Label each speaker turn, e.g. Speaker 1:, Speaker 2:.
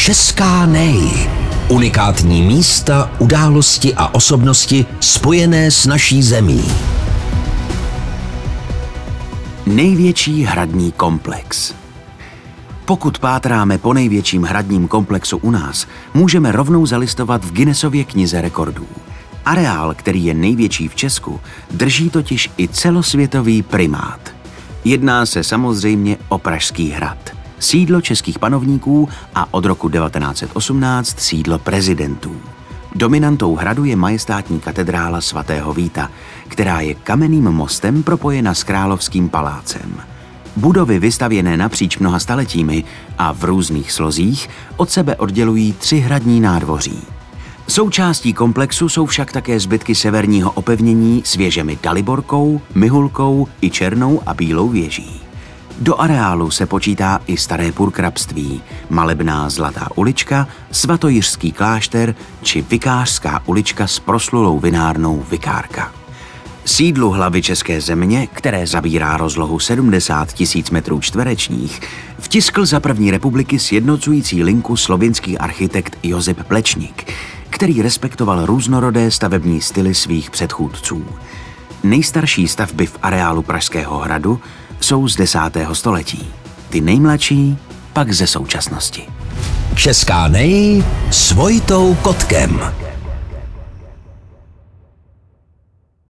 Speaker 1: Česká nej. Unikátní místa, události a osobnosti spojené s naší zemí.
Speaker 2: Největší hradní komplex. Pokud pátráme po největším hradním komplexu u nás, můžeme rovnou zalistovat v Guinnessově knize rekordů. Areál, který je největší v Česku, drží totiž i celosvětový primát. Jedná se samozřejmě o Pražský hrad, sídlo českých panovníků a od roku 1918 sídlo prezidentů. Dominantou hradu je majestátní katedrála svatého Víta, která je kamenným mostem propojena s Královským palácem. Budovy vystavěné napříč mnoha staletími a v různých slozích od sebe oddělují 3 hradní nádvoří. Součástí komplexu jsou však také zbytky severního opevnění s věžemi Daliborkou, Mihulkou i Černou a Bílou věží. Do areálu se počítá i staré purkrabství, malebná Zlatá ulička, svatojiřský klášter či vikářská ulička s proslulou vinárnou Vikárka. Sídlu hlavy české země, které zabírá rozlohu 70 000 metrů čtverečních, vtiskl za první republiky sjednocující linku slovinský architekt Josip Plečnik, který respektoval různorodé stavební styly svých předchůdců. Nejstarší stavby v areálu Pražského hradu jsou z 10. století, ty nejmladší pak ze současnosti.
Speaker 1: Česká nej s Vojtou Kotkem.